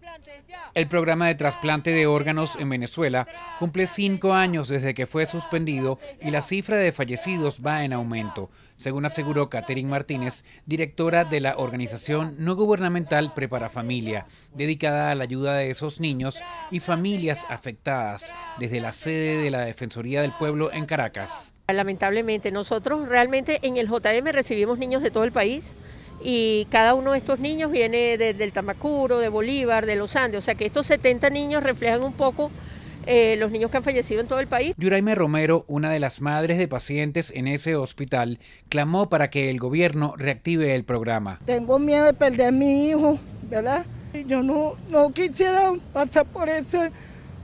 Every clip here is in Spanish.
El programa de trasplante de órganos en Venezuela cumple 5 años desde que fue suspendido y la cifra de fallecidos va en aumento, según aseguró Catherine Martínez, directora de la organización no gubernamental Prepara Familia, dedicada a la ayuda de esos niños y familias afectadas, desde la sede de la Defensoría del Pueblo en Caracas. Lamentablemente, nosotros realmente en el JM recibimos niños de todo el país. Y cada uno de estos niños viene del Tamacuro, de Bolívar, de los Andes, o sea que estos 70 niños reflejan un poco los niños que han fallecido en todo el país. Yuraime Romero, una de las madres de pacientes en ese hospital, clamó para que el gobierno reactive el programa. Tengo miedo de perder a mi hijo, ¿verdad? Yo no quisiera pasar por ese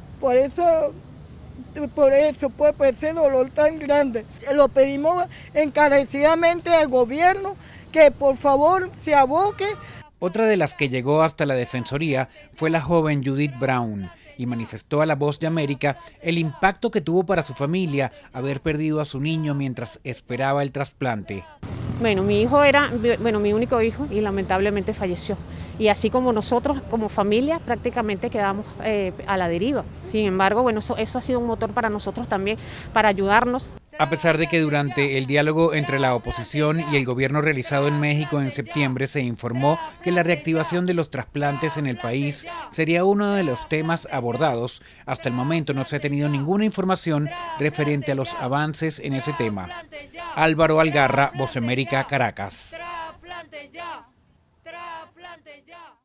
dolor tan grande. Se lo pedimos encarecidamente al gobierno que por favor se aboque. Otra de las que llegó hasta la Defensoría fue la joven Judith Brown y manifestó a La Voz de América el impacto que tuvo para su familia haber perdido a su niño mientras esperaba el trasplante. Bueno, mi hijo era mi único hijo y lamentablemente falleció. Y así como nosotros, como familia, prácticamente quedamos a la deriva. Sin embargo, bueno, eso ha sido un motor para nosotros también, para ayudarnos. A pesar de que durante el diálogo entre la oposición y el gobierno realizado en México en septiembre se informó que la reactivación de los trasplantes en el país sería uno de los temas abordados, hasta el momento no se ha tenido ninguna información referente a los avances en ese tema. Álvaro Algarra, Voz América, Caracas.